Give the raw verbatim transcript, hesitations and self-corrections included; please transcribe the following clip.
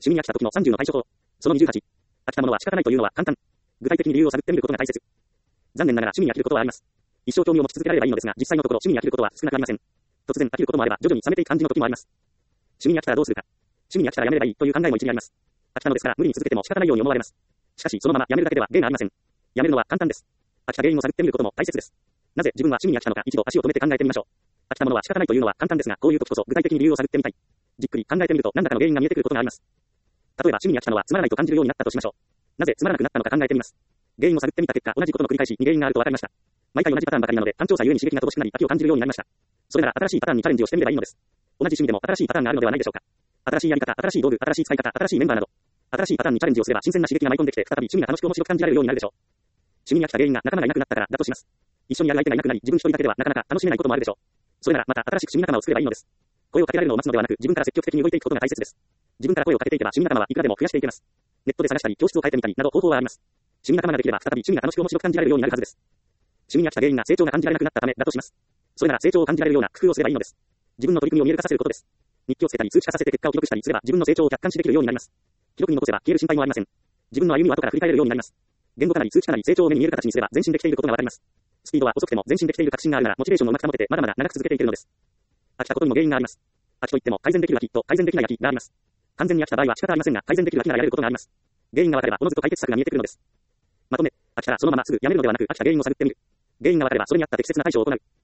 趣味に飽きた時のさんじゅうの対処法。そのにじゅうはち。飽きたものは仕方ないというのは簡単。具体的に理由を探ってみることが大切。残念ながら趣味に飽きることはあります。一生興味を持ち続けられればいいのですが、実際のところ趣味に飽きることは少なくありません。突然飽きることもあれば、徐々に冷めていく感じの時もあります。趣味に飽きたらどうするか。趣味に飽きたらやめればいいという考えも一理あります。飽きたのですから無理に続けても仕方ないように思われます。しかしそのままやめるだけでは芸がありません。やめるのは簡単です。飽きた原因を探ってみることも大切です。なぜ自分は趣味に飽きたのか一度足を止めて考えてみましょう。飽きたものは仕方ないというのは簡単ですが、こういう時こそ具体的に理由を探ってみたい。じっくり考えてみると何らかの原因が見えてくることがあります。例えば趣味に飽きたのはつまらないと感じるようになったとしましょう。なぜつまらなくなったのか考えてみます。原因を探ってみた結果、同じことの繰り返しに原因があると分かりました。毎回同じパターンばかりなので単調さゆえに刺激が乏しくなり飽きを感じるようになりました。それなら新しいパターンにチャレンジをしてみればいいのです。同じ趣味でも新しいパターンがあるのではないでしょうか。新しいやり方、新しい道具、新しい使い方、新しいメンバーなど、新しいパターンにチャレンジをすれば新鮮な刺激が舞い込んできて再び趣味が楽しく面白く感じられるようになるでしょう。趣味に飽きた原因が仲間がいなくなったからだとします。一緒にやる相手がいなくなり自分一人だけではなかなか楽しめないこともあるでしょう。それならまた新しく趣味仲間を作ればいいのです。声をかけられるのを待つのではなく自分から積極的に動いていくことが大切です。自分から声をかけていけば趣味仲間はいくらでも増やしていけます。ネットで探したり教室を変えてみたりなど方法はあります。趣味仲間ができれば再び趣味が楽しく面白く感じられるようになるはずです。趣味に飽きた原因が成長が感じられなくなったためだとします。それなら成長を感じられるような工夫をすればいいのです。自分の取り組みを見える化させることです。日記をつけたり通知化させて結果を記録したりすれば自分の成長を客観視できるようになります。記録に残せば消える心配もありません。自分の歩みを後から振り返れるようになります。言語化なり通知化なり成長を目に見える形にすれば前進できていることがわかります。スピードは遅くても前進できている確信があるならモチベーションをうまく保ててまだまだ長く続けていけるのです。飽きたことにも原因があります。飽きといっても改善できる飽きと改善できない飽きがあります。完全に飽きた場合は仕方ありませんが改善できる飽きならやれることがあります。原因がわかればおのずと解決策が見えてくるのです。まとめ、飽きたらそのまますぐやめるのではなく飽きた原因を探ってみる。原因がわかればそれに合った適切な対処を行う。